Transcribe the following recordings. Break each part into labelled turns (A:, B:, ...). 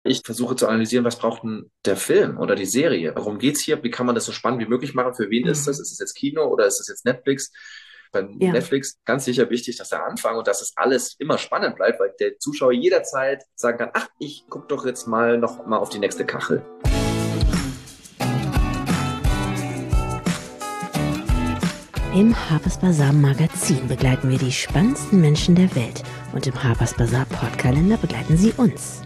A: Ich versuche zu analysieren, was braucht denn der Film oder die Serie? Worum geht's hier? Wie kann man das so spannend wie möglich machen? Für wen ist das?
B: Mhm.
A: Ist es jetzt Kino oder ist es jetzt Netflix? Bei
B: Ja,
A: Netflix ganz sicher wichtig, dass der Anfang und dass es alles immer spannend bleibt, weil der Zuschauer jederzeit sagen kann, ach, ich gucke doch jetzt mal noch mal auf die nächste Kachel.
B: im Harper's Bazaar Magazin begleiten wir die spannendsten Menschen der Welt und im Harper's Bazaar Podkalender begleiten sie uns.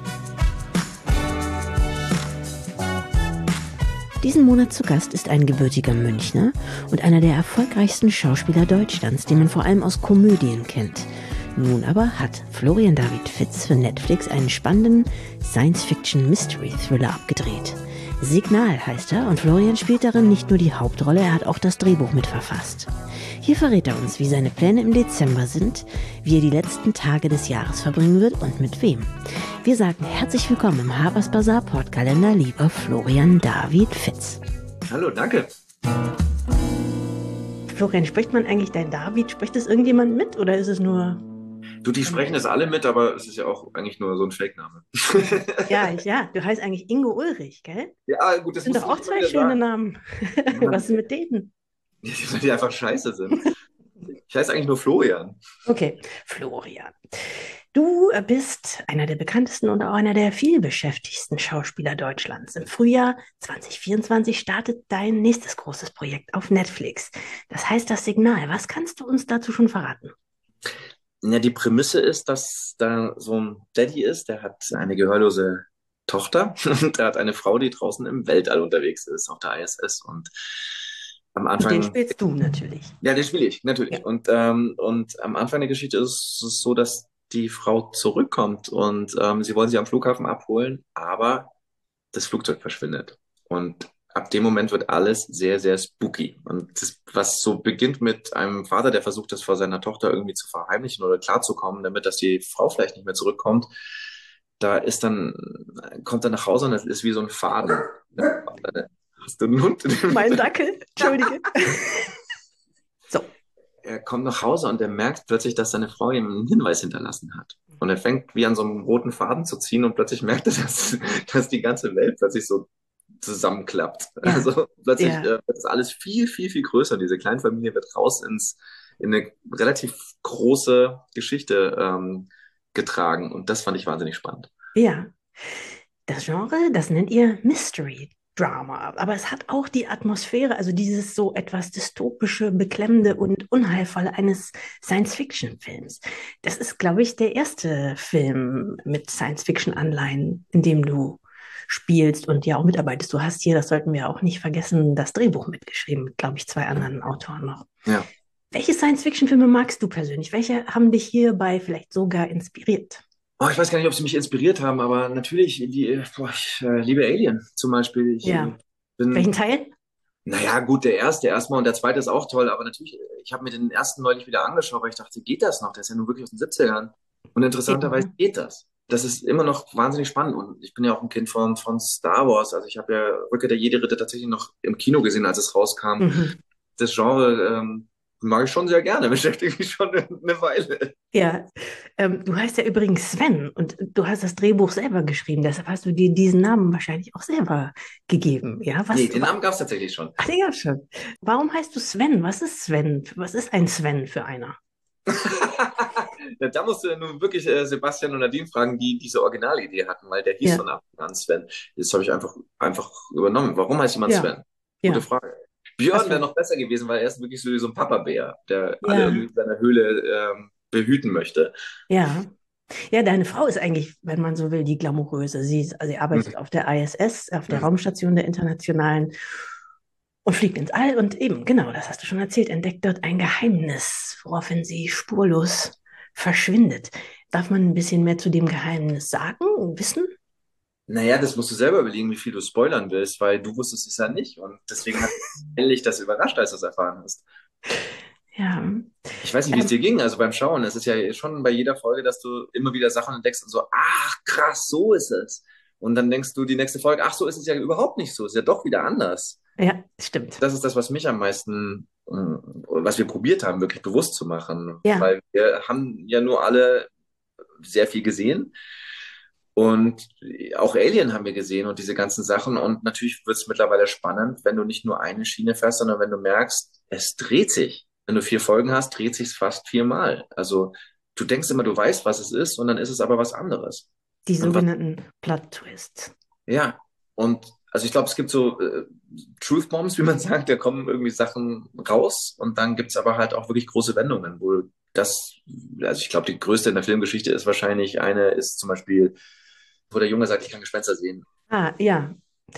B: Diesen Monat zu Gast ist ein gebürtiger Münchner und einer der erfolgreichsten Schauspieler Deutschlands, den man vor allem aus Komödien kennt. Nun aber hat Florian David Fitz für Netflix einen spannenden Science-Fiction-Mystery-Thriller abgedreht. Signal heißt er und Florian spielt darin nicht nur die Hauptrolle, er hat auch das Drehbuch mitverfasst. Hier verrät er uns, wie seine Pläne im Dezember sind, wie er die letzten Tage des Jahres verbringen wird und mit wem. Wir sagen herzlich willkommen im Harper's Bazaar Podkalender, lieber Florian David Fitz.
A: Hallo, danke.
B: Florian, spricht man eigentlich dein David? Spricht das irgendjemand mit oder ist es nur...
A: Du, die sprechen das alle mit, aber es ist ja auch eigentlich nur so ein Fake-Name.
B: Ja, du heißt eigentlich Ingo Ulrich, gell?
A: Ja, gut,
B: Das
A: das
B: sind
A: musst
B: doch
A: du
B: auch
A: nicht immer
B: zwei
A: wieder
B: schöne
A: sagen.
B: Namen.
A: Mann,
B: Was ist mit denen?
A: die einfach scheiße sind. Ich heiße eigentlich nur Florian.
B: Okay, Florian. Du bist einer der bekanntesten und auch einer der vielbeschäftigsten Schauspieler Deutschlands. Im Frühjahr 2024 startet dein nächstes großes Projekt auf Netflix. Das heißt das Signal. Was kannst du uns dazu schon verraten?
A: Ja, die Prämisse ist, dass da so ein Daddy ist, der hat eine gehörlose Tochter und er hat eine Frau, die draußen im Weltall unterwegs ist, auf der ISS. Und am
B: Und den
A: Anfang,
B: spielst du natürlich.
A: ja, den spiele ich,
B: Ja.
A: natürlich. Und am Anfang der Geschichte ist es so, dass die Frau zurückkommt und sie wollen sie am Flughafen abholen, aber das Flugzeug verschwindet. Und ab dem Moment wird alles sehr, sehr spooky. Und das, was so beginnt mit einem Vater, der versucht, das vor seiner Tochter irgendwie zu verheimlichen oder klarzukommen, damit dass die Frau vielleicht nicht mehr zurückkommt, da ist dann, kommt er nach Hause und das ist wie so ein Faden. Hast du einen Hund?
B: Mein Dackel, entschuldige. So.
A: Er kommt nach Hause und er merkt plötzlich, dass seine Frau ihm einen Hinweis hinterlassen hat. Und er fängt wie an so einem roten Faden zu ziehen und plötzlich merkt er, dass die ganze Welt plötzlich so zusammenklappt.
B: Ja,
A: Also plötzlich
B: ja.
A: wird das alles viel, viel, viel größer. Diese Kleinfamilie wird raus in eine relativ große Geschichte getragen. Und das fand ich wahnsinnig spannend.
B: Ja, das Genre, das nennt ihr Mystery Drama. Aber es hat auch die Atmosphäre, also dieses so etwas dystopische, beklemmende und unheilvolle eines Science-Fiction-Films. Das ist, glaube ich, der erste Film mit Science-Fiction-Anleihen, in dem du spielst und ja auch mitarbeitest. Du hast hier, das sollten wir auch nicht vergessen, das Drehbuch mitgeschrieben, mit, glaube ich, zwei anderen Autoren noch.
A: Ja.
B: Welche Science-Fiction-Filme magst du persönlich? Welche haben dich hierbei vielleicht sogar inspiriert?
A: Oh, ich weiß gar nicht, ob sie mich inspiriert haben, aber natürlich, ich liebe Alien zum Beispiel. Ich
B: Ja.
A: bin
B: Welchen Teil?
A: Naja, gut, der erste erstmal und der zweite ist auch toll, aber natürlich, ich habe mir den ersten neulich wieder angeschaut, weil ich dachte, geht das noch? Der ist ja nur wirklich aus den 70ern. Und
B: Geht noch,
A: interessanterweise
B: ne?
A: geht das. Das ist immer noch wahnsinnig spannend und ich bin ja auch ein Kind von Star Wars. Also ich habe ja Rückkehr der Jedi-Ritter tatsächlich noch im Kino gesehen, als es rauskam.
B: Mhm.
A: Das Genre mag ich schon sehr gerne, beschäftigt mich schon eine Weile.
B: Ja, du heißt ja übrigens Sven und du hast das Drehbuch selber geschrieben, deshalb hast du dir diesen Namen wahrscheinlich auch selber gegeben. Ja,
A: Nee, den Namen gab es tatsächlich schon.
B: ach, den gab's schon. Warum heißt du Sven? Was ist Sven? Was ist ein Sven für einer?
A: Ja, da musst du nun wirklich Sebastian und Nadine fragen, die diese Originalidee hatten, weil der hieß
B: Ja,
A: von Anfang an Sven. Das habe ich einfach übernommen. Warum heißt jemand
B: ja,
A: Sven? Gute
B: ja.
A: Frage. Björn
B: Hast
A: wäre
B: du?
A: noch besser gewesen, weil er ist wirklich so ein Papa-Bär, der alle irgendwie
B: Ja,
A: in seiner Höhle behüten möchte.
B: ja. Ja, deine Frau ist eigentlich, wenn man so will, die glamouröse. Sie arbeitet
A: Mhm.
B: auf der ISS, auf der
A: Mhm.
B: Raumstation der Internationalen und fliegt ins All und eben, genau, das hast du schon erzählt, entdeckt dort ein Geheimnis, woraufhin sie spurlos verschwindet. Darf man ein bisschen mehr zu dem Geheimnis sagen, wissen?
A: Naja, das musst du selber überlegen, wie viel du spoilern willst, weil du wusstest es ja nicht. Und deswegen hat mich das überrascht, als du es erfahren hast.
B: Ja,
A: Ich weiß nicht, wie es
B: ähm,
A: dir ging, also beim Schauen. Es ist ja schon bei jeder Folge, dass du immer wieder Sachen entdeckst und so, ach krass, so ist es. Und dann denkst du die nächste Folge, ach so ist es ja überhaupt nicht so, ist ja doch wieder anders.
B: ja, stimmt.
A: Das ist das, was mich am meisten, was wir probiert haben, wirklich bewusst zu machen.
B: Ja,
A: Weil wir haben ja nur alle sehr viel gesehen Und auch Alien haben wir gesehen und diese ganzen Sachen. Und natürlich wird es mittlerweile spannend, wenn du nicht nur eine Schiene fährst, sondern wenn du merkst, es dreht sich. Wenn du 4 Folgen hast, dreht sich fast 4-mal. Also du denkst immer, du weißt, was es ist, und dann ist es aber was anderes.
B: Die
A: Und was,
B: sogenannten Plot-Twists.
A: ja, und also ich glaube, es gibt so Truth Bombs, wie man sagt, da kommen irgendwie Sachen raus, und dann gibt's aber halt auch wirklich große Wendungen, wo das, also ich glaube, die größte in der Filmgeschichte ist wahrscheinlich eine, ist zum Beispiel, wo der Junge sagt, ich kann Gespenster sehen.
B: Ah, ja.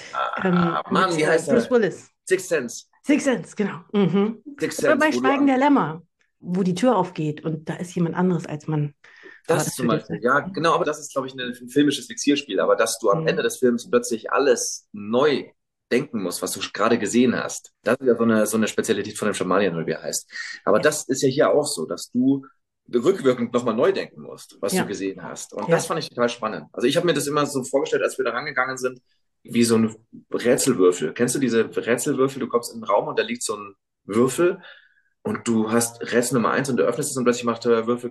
A: Mann,
B: Mit
A: wie heißt
B: Bruce
A: er?
B: Willis.
A: Sixth Sense.
B: Sixth Sense, genau. Mhm.
A: Sixth
B: Oder
A: Sense,
B: bei
A: wo du
B: Schweigen der Lämmer, wo die Tür aufgeht und da ist jemand anderes als man
A: das zum
B: erwartet
A: Beispiel,
B: hätte.
A: ja, genau, aber das ist, glaube ich, ein filmisches Fixierspiel, aber dass du am Ende
B: Mhm.
A: des Films plötzlich alles neu denken musst, was du gerade gesehen hast, das ist ja so eine Spezialität von dem Schamanien, oder wie er heißt. Aber
B: Ja,
A: das ist ja hier auch so, dass du rückwirkend nochmal neu denken musst, was du
B: ja,
A: gesehen hast. Und das
B: ja.
A: fand ich total spannend. Also ich habe mir das immer so vorgestellt, als wir da rangegangen sind, wie so ein Rätselwürfel. Kennst du diese Rätselwürfel? Du kommst in den Raum und da liegt so ein Würfel und du hast Rätsel Nummer 1 und du öffnest es und plötzlich macht der Würfel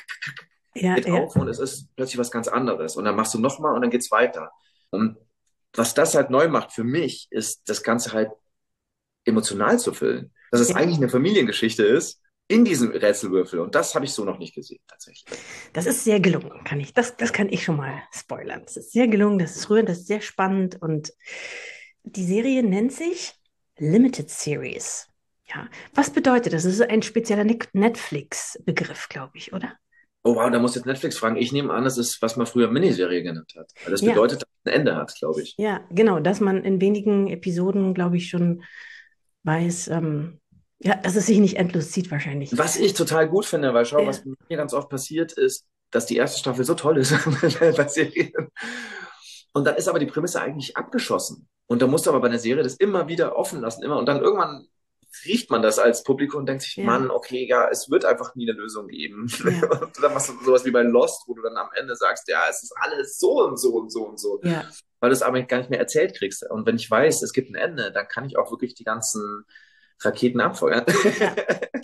B: Ja,
A: geht
B: ja.
A: auf und es ist plötzlich was ganz anderes. Und dann machst du nochmal und dann geht's weiter. Und was das halt neu macht für mich, ist das Ganze halt emotional zu füllen. Dass es
B: Ja.
A: eigentlich eine Familiengeschichte ist in diesem Rätselwürfel. Und das habe ich so noch nicht gesehen, tatsächlich.
B: Das ist sehr gelungen, das kann ich schon mal spoilern. Das ist sehr gelungen, das ist rührend, das ist sehr spannend und die Serie nennt sich Limited Series. Ja, was bedeutet das? Das ist ein spezieller Netflix-Begriff, glaube ich, oder?
A: Oh wow, da muss jetzt Netflix fragen. Ich nehme an, das ist, was man früher Miniserie genannt hat. Weil das
B: Ja,
A: bedeutet, dass es ein Ende hat, glaube ich.
B: ja, genau, dass man in wenigen Episoden, glaube ich, schon weiß, ja, dass es sich nicht endlos zieht wahrscheinlich.
A: Was ich total gut finde, weil schau,
B: Ja,
A: was mir ganz oft passiert ist, dass die erste Staffel so toll ist bei Serien. Und dann ist aber die Prämisse eigentlich abgeschossen. Und da musst du aber bei einer Serie das immer wieder offen lassen, immer. Und dann irgendwann riecht man das als Publikum und denkt sich,
B: ja,
A: Mann, okay, ja, es wird einfach nie eine Lösung geben.
B: ja,
A: Und dann machst du sowas wie bei Lost, wo du dann am Ende sagst, ja, es ist alles so und so und so und so.
B: ja,
A: Weil du es aber gar nicht mehr erzählt kriegst. Und wenn ich weiß, es gibt ein Ende, dann kann ich auch wirklich die ganzen Raketen abfeuern.
B: ja.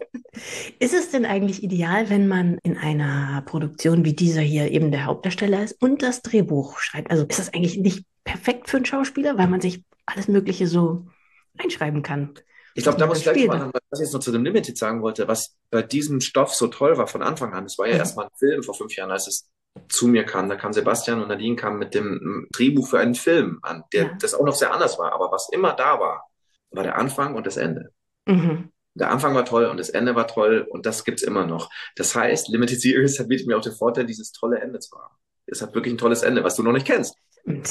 B: Ist es denn eigentlich ideal, wenn man in einer Produktion wie dieser hier eben der Hauptdarsteller ist und das Drehbuch schreibt? Also ist das eigentlich nicht perfekt für einen Schauspieler, weil man sich alles Mögliche so einschreiben kann,
A: Ich
B: was
A: glaube, da
B: man
A: muss
B: dann
A: ich gleich
B: spielt?
A: nochmal an, was ich jetzt noch zu dem Limited sagen wollte, was bei diesem Stoff so toll war von Anfang an. Es war ja
B: Mhm.
A: erstmal ein Film vor 5 Jahren, als es zu mir kam. Da kam Sebastian und Nadine kamen mit dem Drehbuch für einen Film an, der
B: Ja.
A: das auch noch sehr anders war. Aber was immer da war, war der Anfang und das Ende.
B: Mhm.
A: Der Anfang war toll und das Ende war toll und das gibt's immer noch. Das heißt, Limited Series bietet mir auch den Vorteil, dieses tolle Ende zu haben. Es hat wirklich ein tolles Ende, was du noch nicht kennst.
B: Und,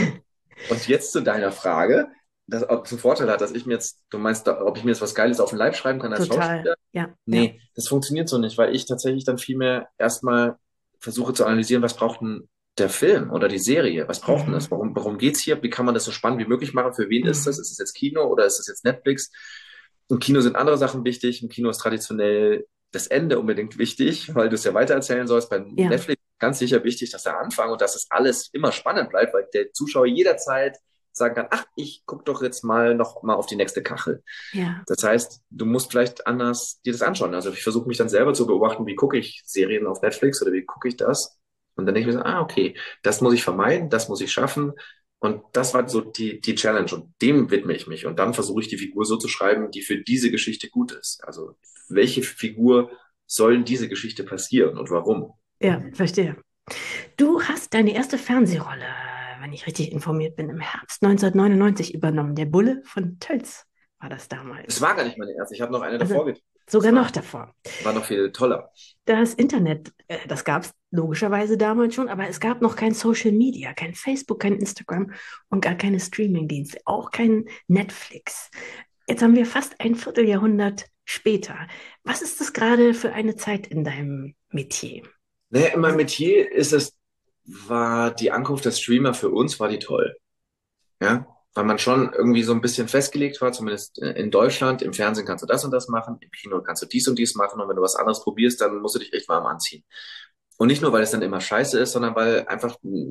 A: Und jetzt zu deiner Frage, ob es einen Vorteil hat, dass ich mir jetzt, du meinst, ob ich mir jetzt was Geiles auf den Leib schreiben kann als
B: total.
A: Schauspieler?
B: Ja, ja.
A: Nee, das funktioniert so nicht, weil ich tatsächlich dann vielmehr erstmal versuche zu analysieren, was braucht denn der Film oder die Serie? Was braucht denn
B: Mhm.
A: das? Worum geht's hier? Wie kann man das so spannend wie möglich machen? Für wen ist das?
B: Mhm.
A: Ist es jetzt Kino oder ist es jetzt Netflix? Im Kino sind andere Sachen wichtig. Im Kino ist traditionell das Ende unbedingt wichtig, weil du es ja weitererzählen sollst. Bei
B: Ja,
A: Netflix ist ganz sicher wichtig, dass der Anfang und dass es alles immer spannend bleibt, weil der Zuschauer jederzeit sagen kann, ach, ich guck doch jetzt mal noch mal auf die nächste Kachel.
B: ja,
A: Das heißt, du musst vielleicht anders dir das anschauen. Also ich versuche mich dann selber zu beobachten, wie gucke ich Serien auf Netflix oder wie gucke ich das? Und dann denke ich mir so, okay, das muss ich vermeiden, das muss ich schaffen. Und das war so die Challenge und dem widme ich mich. Und dann versuche ich die Figur so zu schreiben, die für diese Geschichte gut ist. Also welche Figur soll in diese Geschichte passieren und warum?
B: ja, verstehe. Du hast deine erste Fernsehrolle, wenn ich richtig informiert bin, im Herbst 1999 übernommen. Der Bulle von Tölz war das
A: Es
B: damals.
A: war gar nicht meine erste, ich habe noch eine
B: Also
A: davor getan.
B: sogar
A: Das
B: noch
A: war,
B: davor.
A: war noch viel toller.
B: Das Internet, das gab es logischerweise damals schon, aber es gab noch kein Social Media, kein Facebook, kein Instagram und gar keine Streamingdienste, auch kein Netflix. Jetzt haben wir fast ein Vierteljahrhundert später. Was ist das gerade für eine Zeit in deinem Metier?
A: Naja, in meinem
B: Also,
A: Metier war die Ankunft der Streamer für uns, war die toll. Ja, weil man schon irgendwie so ein bisschen festgelegt war, zumindest in Deutschland. Im Fernsehen kannst du das und das machen, im Kino kannst du dies und dies machen und wenn du was anderes probierst, dann musst du dich echt warm anziehen. Und nicht nur, weil es dann immer scheiße ist, sondern weil einfach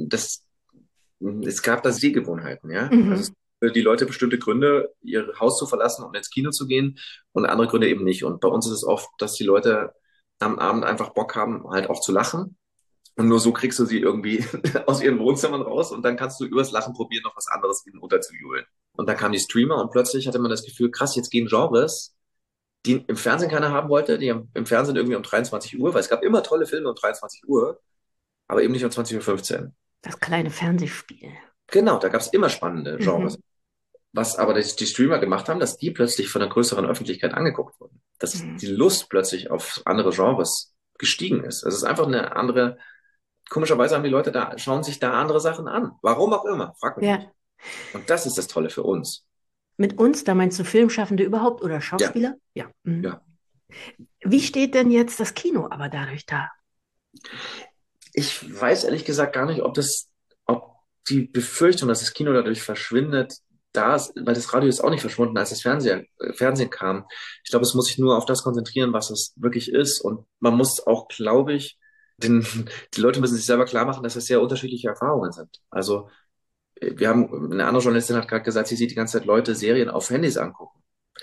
A: es gab da Sehgewohnheiten, ja. Also es
B: mhm,
A: für die Leute bestimmte Gründe, ihr Haus zu verlassen und ins Kino zu gehen und andere Gründe eben nicht. Und bei uns ist es oft, dass die Leute am Abend einfach Bock haben, halt auch zu lachen Und nur so kriegst du sie irgendwie aus ihren Wohnzimmern raus und dann kannst du übers Lachen probieren, noch was anderes ihnen unterzujubeln. Und dann kamen die Streamer und plötzlich hatte man das Gefühl, krass, jetzt gehen Genres, die im Fernsehen keiner haben wollte, die im Fernsehen irgendwie um 23 Uhr, weil es gab immer tolle Filme um 23 Uhr, aber eben nicht um 20:15 Uhr.
B: Das kleine Fernsehspiel.
A: Genau, da gab es immer spannende Genres.
B: Mhm.
A: Was aber die Streamer gemacht haben, dass die plötzlich von der größeren Öffentlichkeit angeguckt wurden. Dass
B: Mhm.
A: die Lust plötzlich auf andere Genres gestiegen ist. Es ist einfach eine andere, komischerweise haben die Leute da, schauen sich da andere Sachen an. Warum auch immer, frag mich nicht.
B: Ja,
A: Und das ist das Tolle für uns.
B: mit uns, da meinst du Filmschaffende überhaupt oder
A: Ja,
B: Schauspieler? Ja. Mhm.
A: ja.
B: Wie steht denn jetzt das Kino aber dadurch da?
A: Ich weiß ehrlich gesagt gar nicht, ob die Befürchtung, dass das Kino dadurch verschwindet, da ist, weil das Radio ist auch nicht verschwunden, als das Fernsehen kam. Ich glaube, es muss sich nur auf das konzentrieren, was es wirklich ist. Und man muss auch, glaube ich, den, die Leute müssen sich selber klar machen, dass das sehr unterschiedliche Erfahrungen sind. Also, wir haben, eine andere Journalistin hat gerade gesagt, sie sieht die ganze Zeit Leute Serien auf Handys angucken.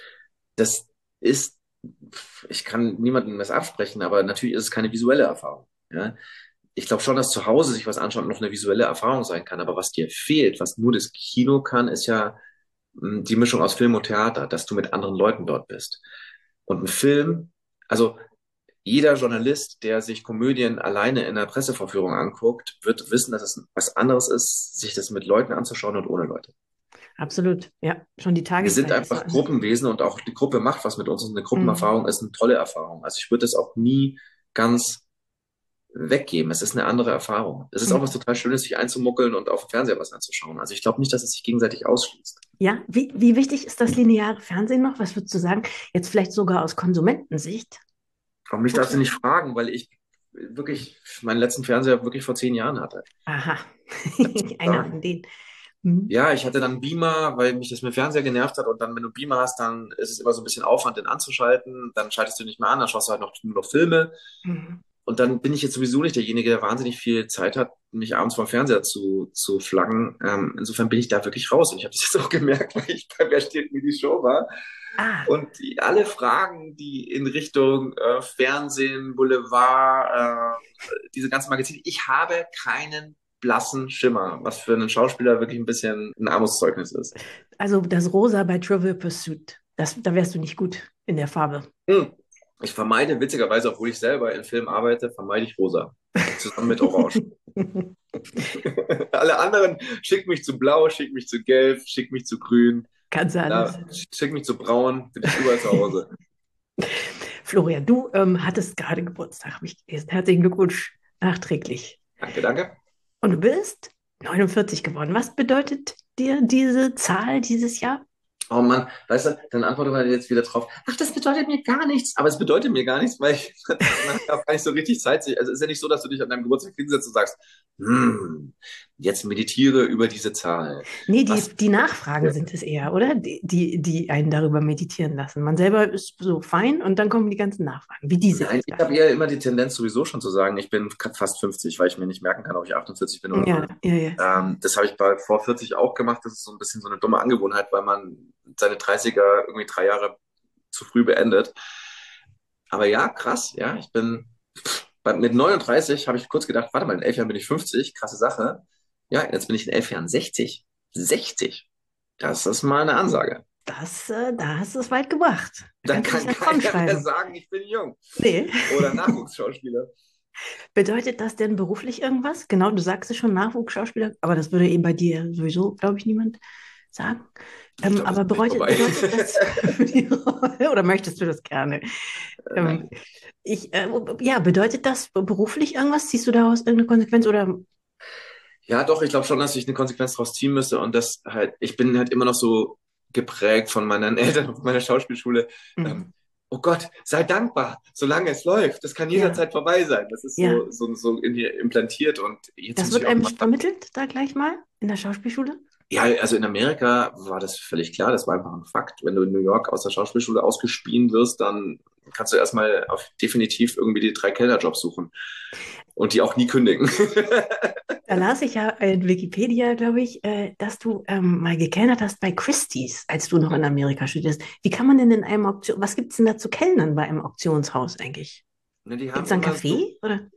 A: Das ist, ich kann niemandem das absprechen, aber natürlich ist es keine visuelle Erfahrung. Ja? Ich glaube schon, dass zu Hause sich was anschauen noch eine visuelle Erfahrung sein kann. Aber was dir fehlt, was nur das Kino kann, ist ja die Mischung aus Film und Theater, dass du mit anderen Leuten dort bist. Und ein Film, also jeder Journalist, der sich Komödien alleine in der Pressevorführung anguckt, wird wissen, dass es was anderes ist, sich das mit Leuten anzuschauen und ohne Leute.
B: Absolut. Ja, schon die
A: Wir sind
B: Tageszeit ist so
A: einfach
B: anders.
A: Gruppenwesen und auch die Gruppe macht was mit uns. Und eine
B: Mhm.
A: Gruppenerfahrung ist eine tolle Erfahrung. Also ich würde das auch nie ganz weggeben. Es ist eine andere Erfahrung. Es ist auch was
B: Mhm.
A: total Schönes, sich einzumuckeln und auf dem Fernseher was anzuschauen. Also ich glaube nicht, dass es sich gegenseitig ausschließt.
B: Ja, wie wichtig ist das lineare Fernsehen noch? Was würdest du sagen? Jetzt vielleicht sogar aus Konsumentensicht?
A: Aber mich darfst du
B: Guckst du?
A: nicht fragen, weil ich wirklich meinen letzten Fernseher wirklich vor 10 Jahren hatte.
B: Aha,
A: Darfst du
B: einer
A: sagen.
B: von denen. Mhm.
A: Ja, ich hatte dann einen Beamer, weil mich das mit dem Fernseher genervt hat. Und dann, wenn du einen Beamer hast, dann ist es immer so ein bisschen Aufwand, den anzuschalten. Dann schaltest du nicht mehr an, dann schaust du halt nur noch Filme.
B: Mhm.
A: Und dann bin ich jetzt sowieso nicht derjenige, der wahnsinnig viel Zeit hat, mich abends vor dem Fernseher zu flaggen. Insofern bin ich da wirklich raus. Und ich habe das jetzt auch gemerkt, weil ich bei Wer steht mir die Show war.
B: Ah,
A: Und alle Fragen, die in Richtung Fernsehen, Boulevard, diese ganzen Magazine, ich habe keinen blassen Schimmer, was für einen Schauspieler wirklich ein bisschen ein Armutszeugnis ist.
B: also das Rosa bei Trivial Pursuit. Da wärst du nicht gut in der Farbe.
A: Hm. Ich vermeide, witzigerweise, obwohl ich selber in Filmen arbeite, vermeide ich rosa. Zusammen mit Orange. Alle anderen, schick mich zu blau, schick mich zu gelb, schick mich zu grün,
B: Kannst du alles.
A: schick mich zu braun, bin ich überall zu Hause.
B: Florian, du hattest gerade Geburtstag. Herzlichen Glückwunsch nachträglich.
A: Danke, danke.
B: Und du bist 49 geworden. Was bedeutet dir diese Zahl dieses Jahr?
A: Oh Mann, weißt du, dann antwortet man jetzt wieder drauf, ach, das bedeutet mir gar nichts. Aber es bedeutet mir gar nichts, weil man hat auch gar nicht so richtig Zeit. Also es ist ja nicht so, dass du dich an deinem Geburtstag hinsetzt und sagst, jetzt meditiere über diese Zahl.
B: Nee,
A: Was?
B: die Nachfragen sind es eher, oder? Die einen darüber meditieren lassen. Man selber ist so fein und dann kommen die ganzen Nachfragen, wie diese
A: Nein,
B: jetzt
A: ich
B: da.
A: habe eher immer die Tendenz sowieso schon zu sagen, ich bin fast 50, weil ich mir nicht merken kann, ob ich 48 bin oder
B: Ja,
A: 0.
B: ja, ja.
A: Das habe ich vor 40 auch gemacht. Das ist so ein bisschen so eine dumme Angewohnheit, weil man seine 30er irgendwie 3 Jahre zu früh beendet. Aber ja, krass, ja, mit 39 habe ich kurz gedacht, warte mal, in 11 Jahren bin ich 50, krasse Sache. Ja, jetzt bin ich in 11 Jahren 60. 60. Das ist mal eine Ansage.
B: Da hast du es weit gebracht. Da
A: Dann
B: kannst du dich
A: kann
B: davon
A: keiner mehr
B: schreiben.
A: sagen, ich bin jung.
B: Nee.
A: Oder Nachwuchsschauspieler.
B: Bedeutet das denn beruflich irgendwas? Genau, du sagst es schon, Nachwuchsschauspieler, aber das würde eben bei dir sowieso, glaube ich, niemand sagen.
A: Ich glaube, wir
B: Aber
A: sind nicht vorbei.
B: bedeutet das für die Rolle, oder möchtest du das gerne? Ähm,
A: Nein.
B: ja, bedeutet das beruflich irgendwas? Ziehst du daraus irgendeine Konsequenz oder?
A: Ja, doch, ich glaube schon, dass ich eine Konsequenz daraus ziehen müsste und das halt, ich bin halt immer noch so geprägt von meinen Eltern und meiner Schauspielschule. Ähm,
B: Mhm.
A: oh Gott, sei dankbar, solange es läuft. Das kann
B: Ja,
A: jederzeit vorbei sein. Das ist
B: ja.
A: so in dir implantiert und jetzt
B: Das
A: muss
B: wird
A: ich auch
B: einem
A: mal.
B: vermittelt da gleich mal in der Schauspielschule?
A: Ja, also in Amerika war das völlig klar, das war einfach ein Fakt. Wenn du in New York aus der Schauspielschule ausgespien wirst, dann kannst du erstmal definitiv irgendwie die 3 Kellnerjobs suchen und die auch nie kündigen.
B: Da las ich ja in Wikipedia, glaube ich, dass du mal gekellnert hast bei Christie's, als du noch in Amerika studierst. Wie kann man denn in einem was gibt es denn da zu kellnern bei einem Auktionshaus eigentlich?
A: Ne, die
B: Gibt es
A: haben
B: da ein
A: immer so,
B: Café oder?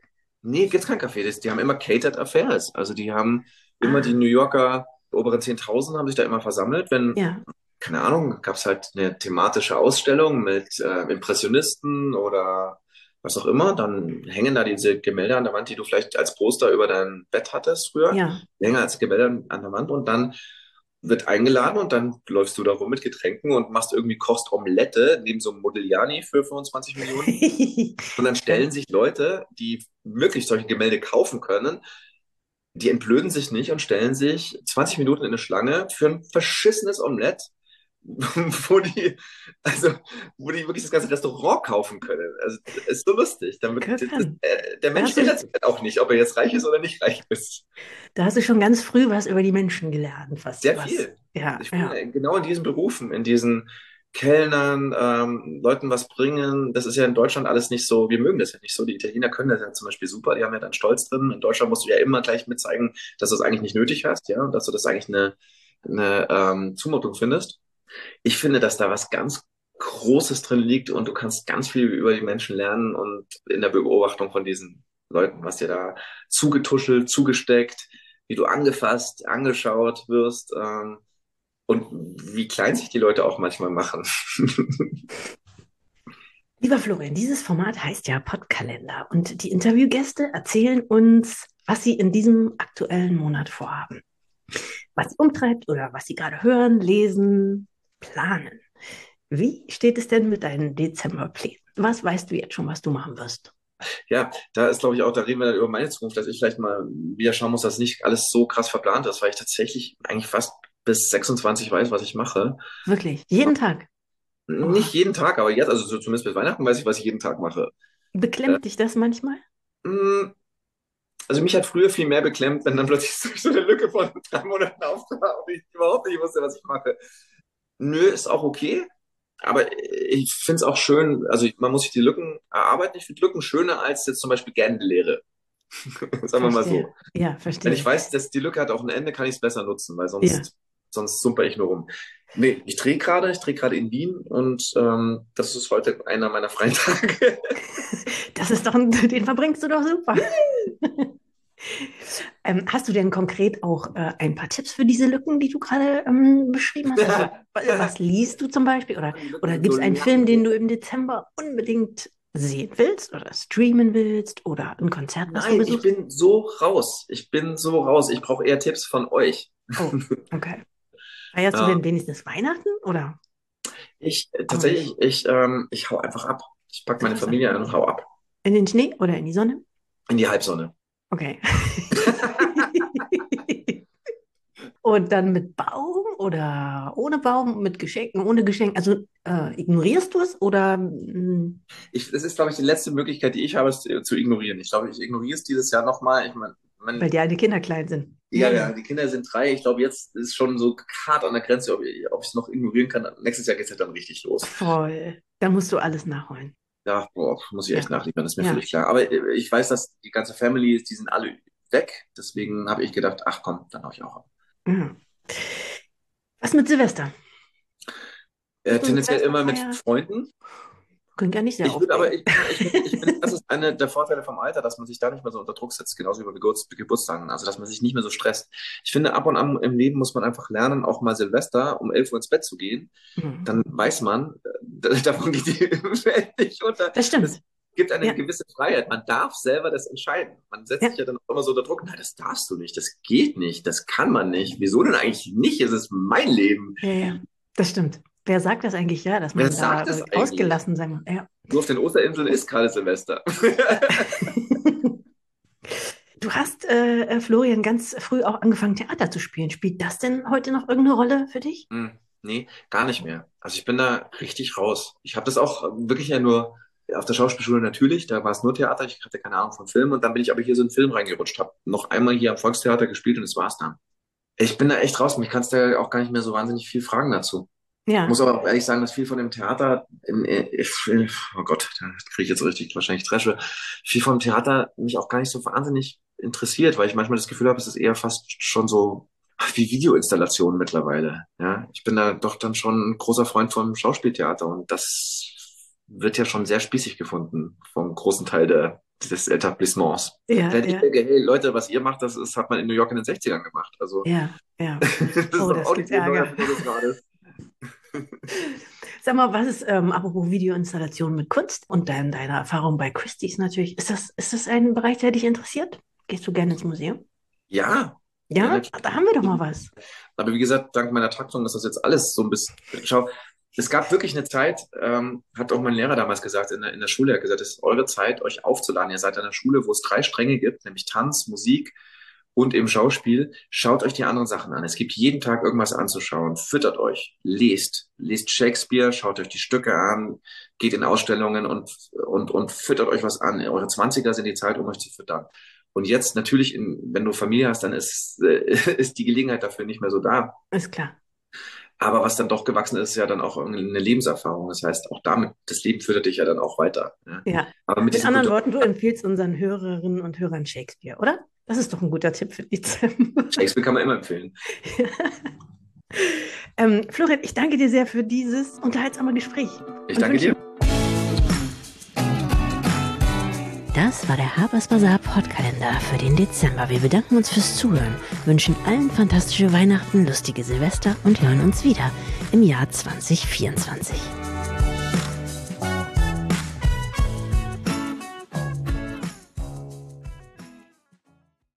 A: Nee, gibt's kein Café. Die haben immer Catered Affairs. Also die haben immer die
B: Ah,
A: New Yorker oberen 10.000 haben sich da immer versammelt, wenn,
B: ja,
A: keine Ahnung, gab's halt eine thematische Ausstellung mit Impressionisten oder was auch immer. Dann hängen da diese Gemälde an der Wand, die du vielleicht als Poster über dein Bett hattest früher.
B: ja.
A: Die hängen als Gemälde an der Wand und dann wird eingeladen und dann läufst du da rum mit Getränken und machst irgendwie, kochst Omelette neben so einem Modigliani für 25 Millionen. Und dann
B: Ja,
A: stellen sich Leute, die wirklich solche Gemälde kaufen können, die entblöden sich nicht und stellen sich 20 Minuten in eine Schlange für ein verschissenes Omelett, wo die, also, wo die wirklich das ganze Restaurant kaufen können. Also, ist so lustig.
B: Christian,
A: Der
B: da
A: Mensch
B: hast du,
A: ändert sich halt auch nicht, ob er jetzt reich ist oder nicht reich ist.
B: da hast du schon ganz früh was über die Menschen gelernt,
A: Sehr
B: was,
A: viel.
B: ja,
A: Ich
B: ja,
A: finde, genau in diesen Berufen, in diesen Kellnern, Leuten was bringen, das ist ja in Deutschland alles nicht so, wir mögen das ja nicht so. Die Italiener können das ja zum Beispiel super, die haben ja dann Stolz drin. In Deutschland musst du ja immer gleich mitzeigen, dass du es eigentlich nicht nötig hast, ja, und dass du das eigentlich eine Zumutung findest. Ich finde, dass da was ganz Großes drin liegt und du kannst ganz viel über die Menschen lernen und in der Beobachtung von diesen Leuten, was dir da zugetuschelt, zugesteckt, wie du angefasst, angeschaut wirst, und wie klein sich die Leute auch manchmal machen.
B: Lieber Florian, dieses Format heißt ja Podkalender und die Interviewgäste erzählen uns, was sie in diesem aktuellen Monat vorhaben, was sie umtreibt oder was sie gerade hören, lesen, planen. Wie steht es denn mit deinen Dezemberplänen? Was weißt du jetzt schon, was du machen wirst?
A: Ja, da ist, glaube ich, auch, da reden wir dann über meine Zukunft, dass ich vielleicht mal wieder schauen muss, dass nicht alles so krass verplant ist, weil ich tatsächlich eigentlich fast bis 26 weiß, was ich mache.
B: Wirklich, jeden Tag. Oh,
A: Nicht jeden Tag, aber jetzt, also so zumindest bis Weihnachten weiß ich, was ich jeden Tag mache. Äh,
B: beklemmt dich das manchmal?
A: mh, also mich hat früher viel mehr beklemmt, wenn dann plötzlich so eine Lücke von 3 Monaten auftrat und ich überhaupt nicht wusste, was ich mache. Nö, ist auch okay. Aber ich finde es auch schön, also man muss sich die Lücken erarbeiten. Ich finde Lücken schöner als jetzt zum Beispiel Gärtenlehre. Sagen wir mal
B: Verstehe.
A: so.
B: Ja,
A: Wenn ich
B: verstehe.
A: weiß, dass die Lücke hat auch ein Ende, kann ich es besser nutzen, weil
B: Ja.
A: sonst sumper ich nur rum. Nee, ich drehe gerade in Wien und das ist heute einer meiner freien Tage.
B: Das ist doch, den verbringst du doch super. Hast du denn konkret auch ein paar Tipps für diese Lücken, die du gerade beschrieben hast? Also, was liest du zum Beispiel?
A: Die Lücken
B: Oder
A: sind so
B: gibt es einen
A: lang.
B: Film, den du im Dezember unbedingt sehen willst oder streamen willst oder ein Konzert, was du
A: Nein, ich
B: besuchst?
A: bin so raus. Ich bin so raus. Ich brauche eher Tipps von euch.
B: Oh, okay. Feierst du
A: Ja,
B: denn wenigstens Weihnachten oder auch
A: tatsächlich,
B: nicht?
A: ich hau einfach ab. Ich pack
B: Ach,
A: meine
B: was
A: Familie ein und hau ab.
B: in den Schnee oder in die Sonne?
A: In die Halbsonne.
B: Okay. Und dann mit Baum oder ohne Baum, mit Geschenken, ohne Geschenk. Also ignorierst du es oder
A: Das ist, glaube ich, die letzte Möglichkeit, die ich habe, es zu ignorieren. Ich glaube, ich ignoriere es dieses Jahr nochmal. Ich meine,
B: weil deine Kinder klein sind? Ja,
A: ja,
B: ja.
A: die Kinder sind 3. Ich glaube, jetzt ist schon so hart an der Grenze, ob ich es noch ignorieren kann. Nächstes Jahr geht es ja dann richtig los.
B: Voll. Da musst du alles nachholen.
A: Ja, boah, muss ich echt
B: Ja,
A: nachliefern, ist mir
B: ja.
A: völlig klar. Aber ich weiß, dass die ganze Family, die sind alle weg. Deswegen habe ich gedacht, ach komm, dann hau ich auch ab.
B: Mhm. Was mit Silvester? Hast du eine
A: Tendenziell immer mit
B: Silvesterfeier?
A: Freunden.
B: Klingt ja nicht sehr
A: Ich würde aber,
B: aufregend.
A: ich finde, das ist einer der Vorteile vom Alter, dass man sich da nicht mehr so unter Druck setzt, genauso wie bei Geburtstagen. Also, dass man sich nicht mehr so stresst. Ich finde, ab und an im Leben muss man einfach lernen, auch mal Silvester um 11 Uhr ins Bett zu gehen.
B: Mhm.
A: Dann weiß man, davon geht die Welt nicht unter.
B: Das
A: Das
B: stimmt.
A: gibt eine
B: Ja,
A: gewisse Freiheit. Man darf selber das entscheiden. Man setzt sich
B: ja,
A: ja dann auch immer so unter Druck. Nein, das darfst du nicht. Das geht nicht. Das kann man nicht. Wieso denn eigentlich nicht? Es ist mein Leben.
B: ja, ja. Das stimmt. Wer sagt das eigentlich, ja, dass
A: Wer
B: man da
A: sagt das eigentlich?
B: ausgelassen sein muss? Ja.
A: Nur auf den Osterinseln ist gerade Silvester.
B: Du hast, Florian, ganz früh auch angefangen, Theater zu spielen. Spielt das denn heute noch irgendeine Rolle für dich?
A: Nee, gar nicht mehr. Also ich bin da richtig raus. Ich habe das auch wirklich ja nur auf der Schauspielschule natürlich, da war es nur Theater, ich hatte keine Ahnung von Film und dann bin ich aber hier so in einen Film reingerutscht, habe noch einmal hier am Volkstheater gespielt und das war's dann. Ich bin da echt raus, mich kannst du auch gar nicht mehr so wahnsinnig viel fragen dazu.
B: Ja,
A: Muss aber auch ehrlich sagen, dass viel von dem Theater, oh Gott, da kriege ich jetzt richtig wahrscheinlich Tresche, viel vom Theater mich auch gar nicht so wahnsinnig interessiert, weil ich manchmal das Gefühl habe, es ist eher fast schon so wie Videoinstallationen mittlerweile. Ja, ich bin da doch dann schon ein großer Freund vom Schauspieltheater und das wird ja schon sehr spießig gefunden vom großen Teil der des Etablissements.
B: Ja,
A: Während ich
B: ja,
A: denke, hey Leute, was ihr macht, hat man in New York in den 60ern gemacht. Also
B: ja, ja.
A: das ist
B: Oh,
A: doch
B: das
A: auch
B: gibt
A: nicht die neue
B: Ärger.
A: Erfindung des Rades.
B: Sag mal, was ist, apropos Videoinstallation mit Kunst und deine Erfahrung bei Christie's natürlich, ist das ein Bereich, der dich interessiert? Gehst du gerne ins Museum?
A: Ja, ja,
B: Ja,
A: natürlich.
B: da haben wir doch mal was.
A: Aber wie gesagt, dank meiner Taktung ist das jetzt alles so ein bisschen. Schau, es gab wirklich eine Zeit, hat auch mein Lehrer damals gesagt, in der Schule, er hat gesagt, es ist eure Zeit, euch aufzuladen. Ihr seid an einer Schule, wo es 3 Stränge gibt, nämlich Tanz, Musik und eben Schauspiel. Schaut euch die anderen Sachen an. Es gibt jeden Tag irgendwas anzuschauen. Füttert euch, lest Shakespeare, schaut euch die Stücke an, geht in Ausstellungen und füttert euch was an. Eure Zwanziger sind die Zeit, um euch zu füttern. Und jetzt natürlich, wenn du Familie hast, dann ist die Gelegenheit dafür nicht mehr so da.
B: Ist klar.
A: Aber was dann doch gewachsen ist, ist ja dann auch eine Lebenserfahrung. Das heißt, auch damit, das Leben führt dich ja dann auch weiter. Ja.
B: Ja.
A: Aber mit
B: Mit
A: diesen
B: anderen
A: Kultur
B: Worten, du empfiehlst unseren Hörerinnen und Hörern Shakespeare, oder? Das ist doch ein guter Tipp für Dezember.
A: Shakespeare kann man immer empfehlen.
B: Florian, ich danke dir sehr für dieses unterhaltsame Gespräch.
A: Ich
B: Und
A: danke
B: wünsche
A: dir.
B: Das war der Harper's Bazaar Podkalender für den Dezember. Wir bedanken uns fürs Zuhören, wünschen allen fantastische Weihnachten, lustige Silvester und hören uns wieder im Jahr 2024.